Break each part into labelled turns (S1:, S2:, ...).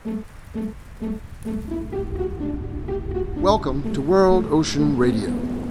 S1: Welcome to World Ocean Radio.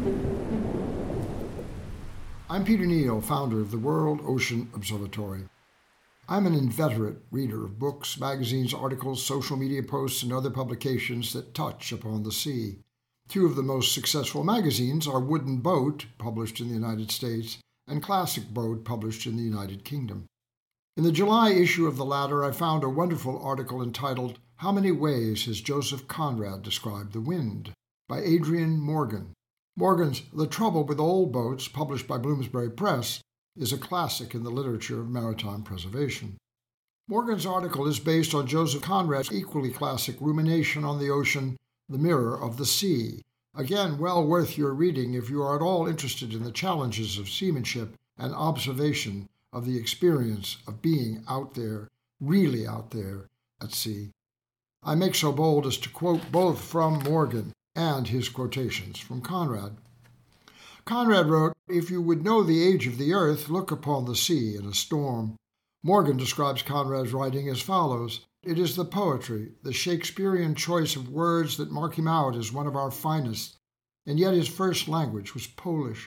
S1: I'm Peter Neal, founder of the World Ocean Observatory. I'm an inveterate reader of books, magazines, articles, social media posts, and other publications that touch upon the sea. Two of the most successful magazines are Wooden Boat, published in the United States, and Classic Boat, published in the United Kingdom. In the July issue of the latter, I found a wonderful article entitled, "How Many Ways Has Joseph Conrad Described the Wind?" by Adrian Morgan. Morgan's The Trouble with Old Boats, published by Bloomsbury Press, is a classic in the literature of maritime preservation. Morgan's article is based on Joseph Conrad's equally classic rumination on the ocean, The Mirror of the Sea. Again, well worth your reading if you are at all interested in the challenges of seamanship and observation of the experience of being out there, really out there, at sea. I make so bold as to quote both from Morgan and his quotations from Conrad. Conrad wrote, "If you would know the age of the earth, look upon the sea in a storm." Morgan describes Conrad's writing as follows: "It is the poetry, the Shakespearean choice of words that mark him out as one of our finest, and yet his first language was Polish.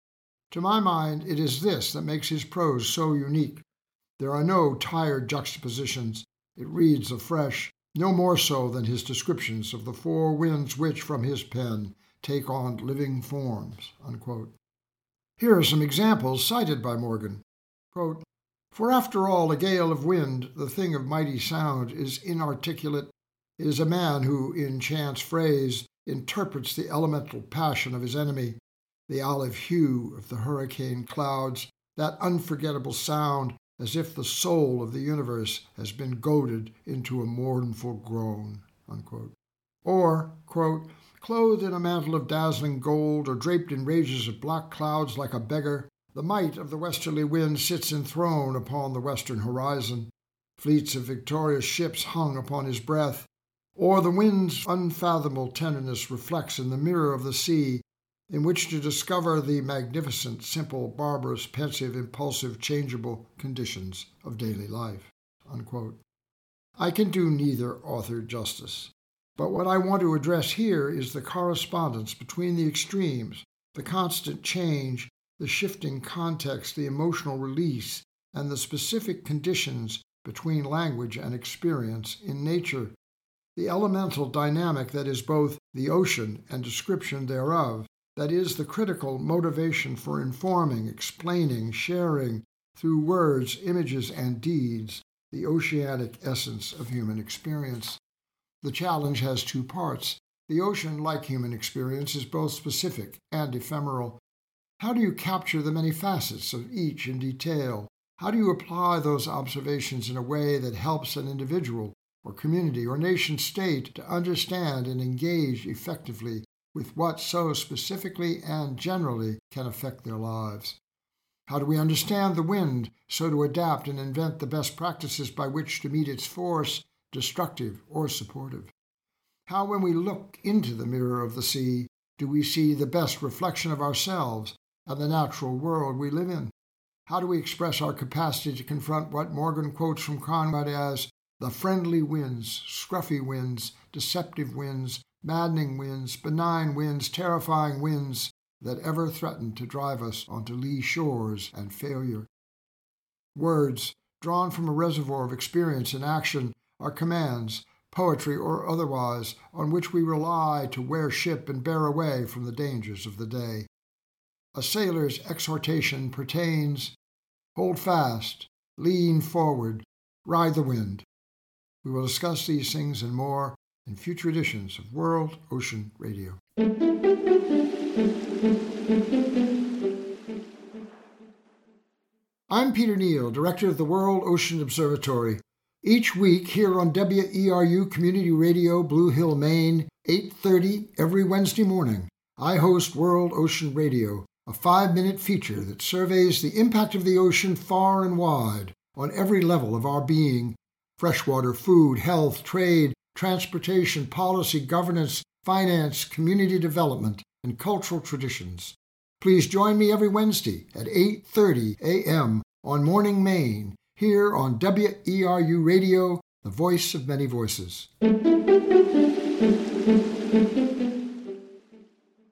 S1: To my mind, it is this that makes his prose so unique. There are no tired juxtapositions. It reads afresh, no more so than his descriptions of the four winds which, from his pen, take on living forms." Unquote. Here are some examples cited by Morgan. Quote, "For after all, a gale of wind, the thing of mighty sound, is inarticulate. It is a man who, in chance phrase, interprets the elemental passion of his enemy, the olive hue of the hurricane clouds, that unforgettable sound, as if the soul of the universe has been goaded into a mournful groan." Unquote. Or, quote, "Clothed in a mantle of dazzling gold, or draped in rages of black clouds like a beggar, the might of the westerly wind sits enthroned upon the western horizon. Fleets of victorious ships hung upon his breath, or the wind's unfathomable tenderness reflects in the mirror of the sea, in which to discover the magnificent, simple, barbarous, pensive, impulsive, changeable conditions of daily life." Unquote. I can do neither author justice. But what I want to address here is the correspondence between the extremes, the constant change, the shifting context, the emotional release, and the specific conditions between language and experience in nature, the elemental dynamic that is both the ocean and description thereof, that is the critical motivation for informing, explaining, sharing, through words, images, and deeds, the oceanic essence of human experience. The challenge has two parts. The ocean, like human experience, is both specific and ephemeral. How do you capture the many facets of each in detail? How do you apply those observations in a way that helps an individual or community or nation-state to understand and engage effectively with what so specifically and generally can affect their lives? How do we understand the wind so to adapt and invent the best practices by which to meet its force, destructive or supportive? How, when we look into the mirror of the sea, do we see the best reflection of ourselves and the natural world we live in? How do we express our capacity to confront what Morgan quotes from Conrad as the friendly winds, scruffy winds, deceptive winds, maddening winds, benign winds, terrifying winds that ever threaten to drive us onto lee shores and failure? Words, drawn from a reservoir of experience and action, are commands, poetry or otherwise, on which we rely to wear ship and bear away from the dangers of the day. A sailor's exhortation pertains, hold fast, lean forward, ride the wind. We will discuss these things and more in future editions of World Ocean Radio. I'm Peter Neal, Director of the World Ocean Observatory. Each week here on WERU Community Radio, Blue Hill, Maine, 8:30 every Wednesday morning, I host World Ocean Radio, a 5-minute feature that surveys the impact of the ocean far and wide on every level of our being: freshwater, food, health, trade, transportation, policy, governance, finance, community development, and cultural traditions. Please join me every Wednesday at 8:30 a.m. on Morning Maine, here on WERU Radio, the voice of many voices.